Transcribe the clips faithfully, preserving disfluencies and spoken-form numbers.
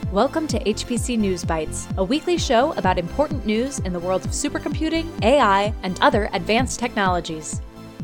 Welcome to H P C News Bites, a weekly show about important news in the world of supercomputing, A I, and other advanced technologies.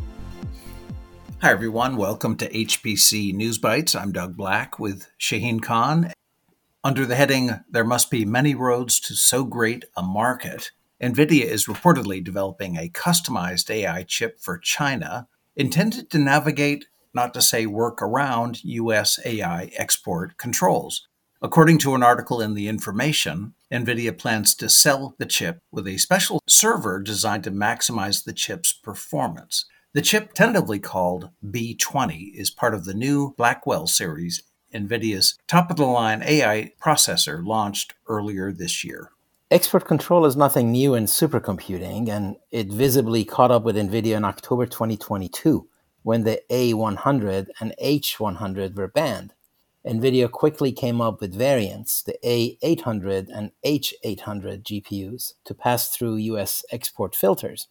Hi, everyone. Welcome to H P C News Bites. I'm Doug Black with Shaheen Khan. Under the heading, There Must Be Many Roads to So Great a Market, NVIDIA is reportedly developing a customized A I chip for China intended to navigate, not to say work around, U S A I export controls. According to an article in The Information, NVIDIA plans to sell the chip with a special server designed to maximize the chip's performance. The chip, tentatively called B twenty, is part of the new Blackwell series, NVIDIA's top-of-the-line A I processor launched earlier this year. Export control is nothing new in supercomputing, and it visibly caught up with NVIDIA in October twenty twenty-two, when the A one hundred and H one hundred were banned. NVIDIA quickly came up with variants, the A eight hundred and H eight hundred G P Us, to pass through U S export filters.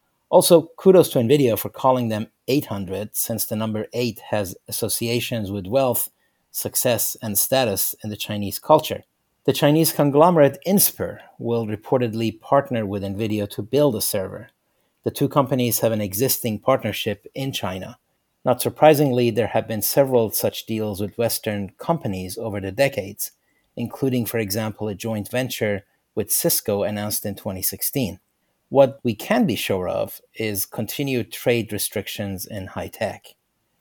Also, kudos to NVIDIA for calling them eight hundred, since the number eight has associations with wealth, success, and status in the Chinese culture. The Chinese conglomerate Inspur will reportedly partner with NVIDIA to build a server. The two companies have an existing partnership in China. Not surprisingly, there have been several such deals with Western companies over the decades, including, for example, a joint venture with Cisco announced in twenty sixteen. What we can be sure of is continued trade restrictions in high tech.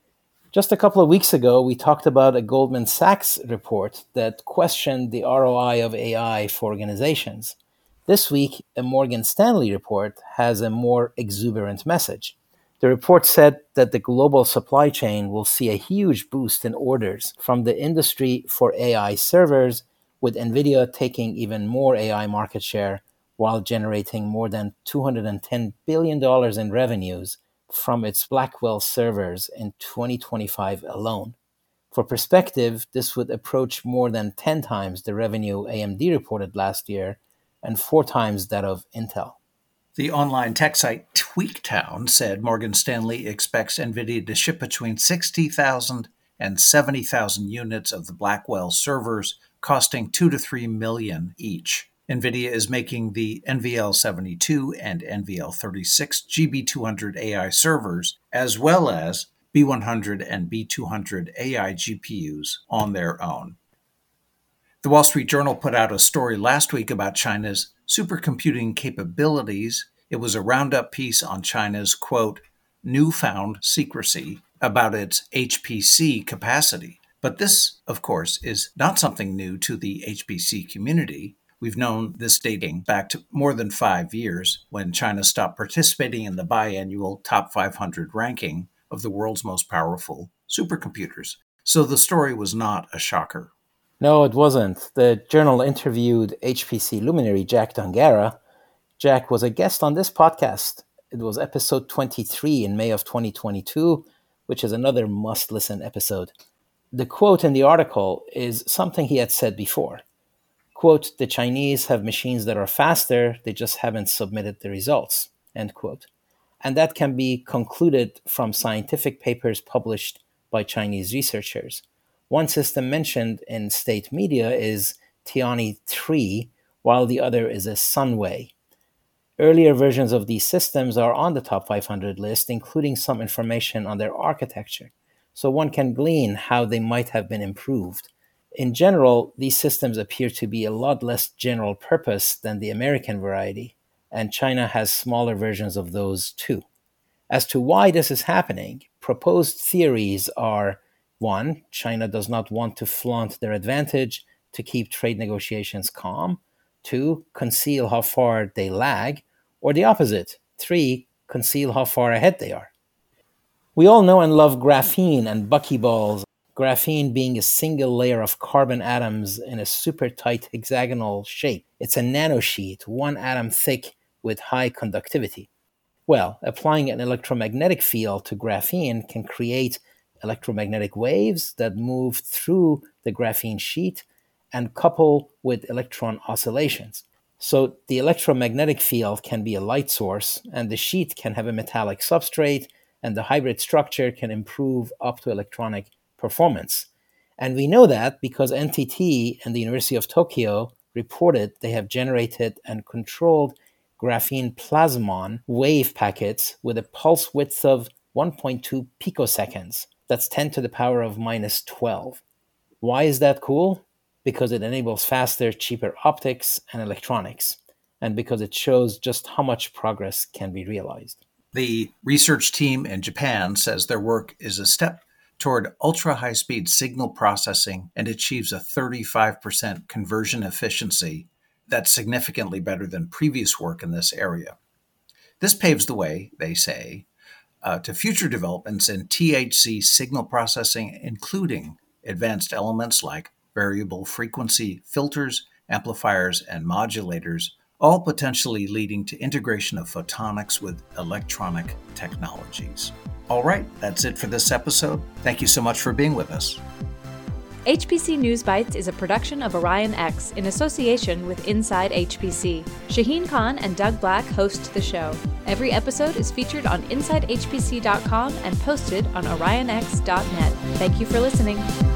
Just a couple of weeks ago, we talked about a Goldman Sachs report that questioned the R O I of A I for organizations. This week, a Morgan Stanley report has a more exuberant message. The report said that the global supply chain will see a huge boost in orders from the industry for A I servers, with NVIDIA taking even more A I market share while generating more than two hundred ten billion dollars in revenues from its Blackwell servers in twenty twenty-five alone. For perspective, this would approach more than ten times the revenue A M D reported last year and four times that of Intel. The online tech site Tweaktown said Morgan Stanley expects NVIDIA to ship between sixty thousand and seventy thousand units of the Blackwell servers, costing two to three million each. NVIDIA is making the N V L seventy-two and N V L thirty-six G B two hundred A I servers, as well as B one hundred and B two hundred A I G P Us on their own. The Wall Street Journal put out a story last week about China's supercomputing capabilities. It was a roundup piece on China's, quote, newfound secrecy about its H P C capacity. But this, of course, is not something new to the H P C community. We've known this dating back to more than five years when China stopped participating in the biannual top five hundred ranking of the world's most powerful supercomputers. So the story was not a shocker. No, it wasn't. The journal interviewed H P C luminary Jack Dongarra. Jack was a guest on this podcast. It was episode twenty-three in May of twenty twenty-two, which is another must-listen episode. The quote in the article is something he had said before. Quote, the Chinese have machines that are faster, they just haven't submitted the results, end quote. And that can be concluded from scientific papers published by Chinese researchers. One system mentioned in state media is Tianyi three, while the other is a Sunway. Earlier versions of these systems are on the top five hundred list, including some information on their architecture, so one can glean how they might have been improved. In general, these systems appear to be a lot less general purpose than the American variety, and China has smaller versions of those too. As to why this is happening, proposed theories are: one, China does not want to flaunt their advantage to keep trade negotiations calm. Two, conceal how far they lag. Or the opposite. Three, conceal how far ahead they are. We all know and love graphene and buckyballs. Graphene being a single layer of carbon atoms in a super tight hexagonal shape. It's a nanosheet, one atom thick with high conductivity. Well, applying an electromagnetic field to graphene can create electromagnetic waves that move through the graphene sheet and couple with electron oscillations. So the electromagnetic field can be a light source, and the sheet can have a metallic substrate, and the hybrid structure can improve up to electronic performance. And we know that because N T T and the University of Tokyo reported they have generated and controlled graphene plasmon wave packets with a pulse width of one point two picoseconds. That's ten to the power of minus twelve. Why is that cool? Because it enables faster, cheaper optics and electronics, and because it shows just how much progress can be realized. The research team in Japan says their work is a step toward ultra-high-speed signal processing and achieves a thirty-five percent conversion efficiency. That's significantly better than previous work in this area. This paves the way, they say, uh, to future developments in T H C signal processing, including advanced elements like variable frequency filters, amplifiers, and modulators, all potentially leading to integration of photonics with electronic technologies. All right, that's it for this episode. Thank you so much for being with us. H P C News Bites is a production of Orion X in association with Inside H P C. Shaheen Khan and Doug Black host the show. Every episode is featured on inside h p c dot com and posted on orion x dot net. Thank you for listening.